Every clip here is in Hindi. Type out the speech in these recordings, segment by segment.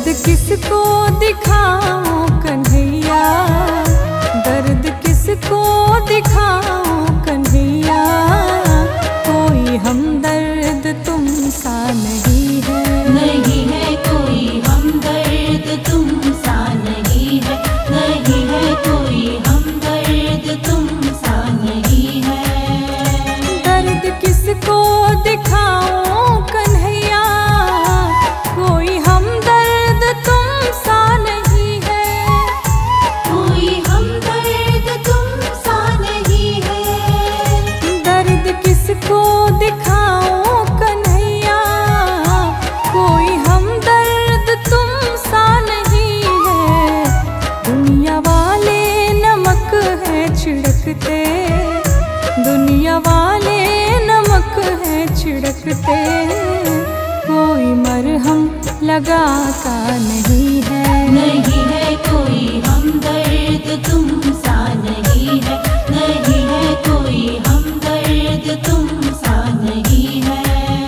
किसको दिखाऊं कन्हैया, दर्द किसको दिखाऊं कन्हैया, कोई हमदर्द तुम सा नहीं है। नहीं है कोई हमदर्द तुम सा नहीं है, नहीं है कोई हमदर्द तुम सा नहीं है। दर्द किसको दिखाऊं कन्हैया, कोई हमदर्द तुम सा नहीं है। कोई हमदर्द तुम सा नहीं है। दर्द किसको दिखाऊं कन्हैया, कोई हमदर्द तुम सा नहीं है। दुनिया वाले नमक है छिड़कते, दुनिया वाले नमक है छिड़कते, कोई मरहम लगाता नहीं है। नहीं है कोई हमदर्द तुम सा नहीं है, नहीं है कोई हमदर्द तुम सा नहीं है।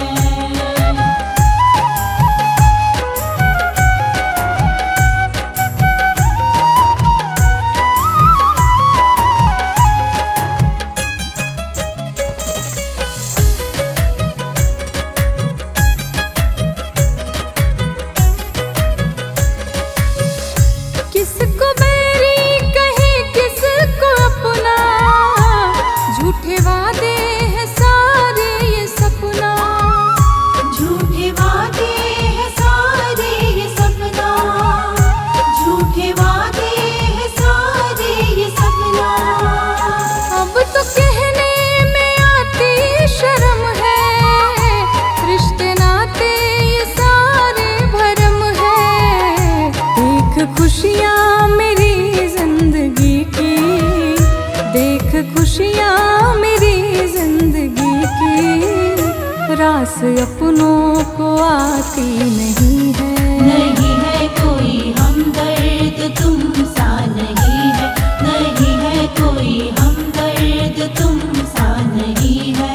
किसको बैरी कहे किसको अपना, झूठे वादे हैं सारे ये सपना। झूठे वादे हैं सारे ये सपना, झूठे वादे हैं सारे ये सपना। अब तो कहने में आती शर्म है, रिश्ते नाते ये सारे भरम है। देख खुशियाँ मेरी जिंदगी की, देख खुशियाँ मेरी जिंदगी की, रास अपनों को आती नहीं है। नहीं है कोई हमदर्द तुम सा नहीं है, नहीं है कोई हमदर्द तुम सा नहीं है।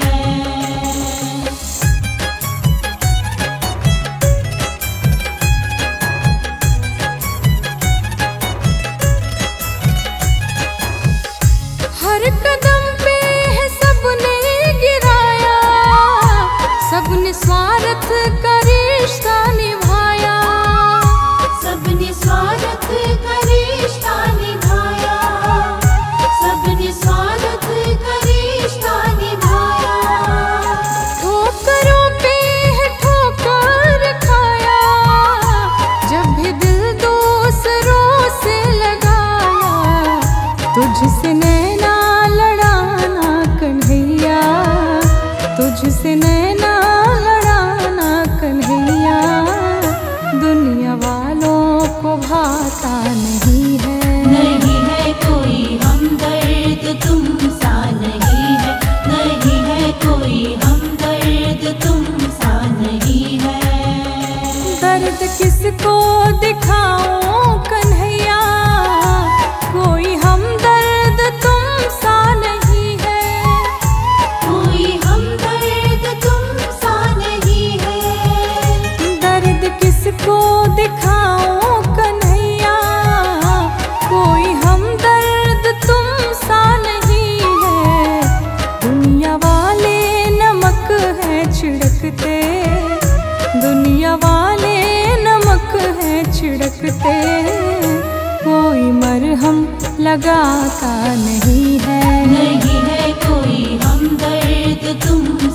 हर कदम पे है सबने गिराया, सबने स्वार्थ का रिश्ता निभाया। सबने स्वार्थ का रिश्ता निभाया, सबने स्वार्थ का रिश्ता निभाया। ठोकरों पे है ठोकर खाया, जब भी दिल दूसरों से लगाया। तुझसे नैना लड़ाना कन्हैया, तुझसे नैना लड़ाना कन्हैया, दुनिया वालों को भाता नहीं है। नहीं है कोई हमदर्द तुम सा नहीं है, नहीं है कोई हमदर्द तुम सा नहीं है। दर्द किसको दिखाऊं कन्हैया, कोई हमदर्द तुम सा नहीं है। कोई हमदर्द तुम सा नहीं है। दर्द किसको दिखाऊं कन्हैया, कोई हमदर्द तुम सा नहीं है। दुनिया वाले नमक है छिड़कते, दुनिया वाले नमक है छिड़कते, कोई मरहम लगाता नहीं है। नहीं है कोई हमदर्द तुम